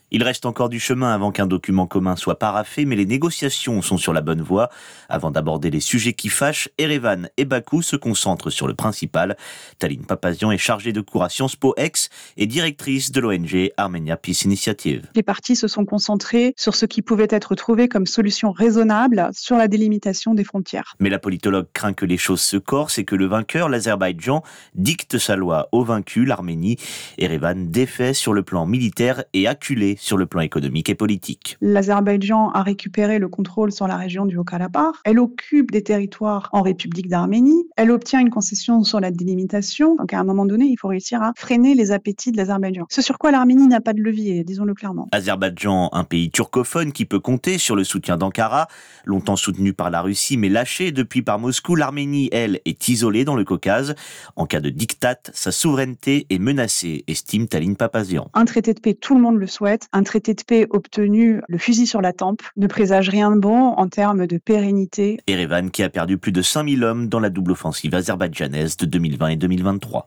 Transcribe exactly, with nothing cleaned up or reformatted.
Il reste encore du chemin avant qu'un document commun soit paraphé, mais les négociations sont sur la bonne voie. Avant d'aborder les sujets qui fâchent, Erevan et Bakou se concentrent sur le principal. Taline Papazian est chargée de cours à Sciences Po Aix et directrice de l'O N G Armenia Peace Initiative. Les parties se sont concentrées sur ce qui pouvait être trouvé comme solution raisonnable sur la délimitation des frontières. Mais la politologue craint que les choses se corsent et que le vainqueur, l'Azerbaïdjan, dicte sa loi au vaincu, l'Arménie. Erevan défait sur le plan militaire et acculé sur le plan économique et politique. L'Azerbaïdjan a récupéré le contrôle sur la région du Haut-Karabakh. Elle occupe des territoires en République d'Arménie. Elle obtient une concession sur la délimitation. Donc à un moment donné, il faut réussir à freiner les appétits de l'Azerbaïdjan. Ce sur quoi l'Arménie n'a pas de levier, disons-le clairement. Azerbaïdjan, un pays turcophone qui peut compter sur le soutien d'Ankara, longtemps soutenu par la Russie mais lâché depuis par Moscou. L'Arménie, elle, est isolée dans le Caucase. En cas de diktat, sa souveraineté est menacée, estime Taline Papazian. Un traité de paix, tout le monde le souhaite. Un traité de paix obtenu le fusil sur la tempe ne présage rien de bon en termes de pérennité. Erevan qui a perdu plus de cinq mille hommes dans la double offensive azerbaïdjanaise de deux mille vingt et deux mille vingt-trois.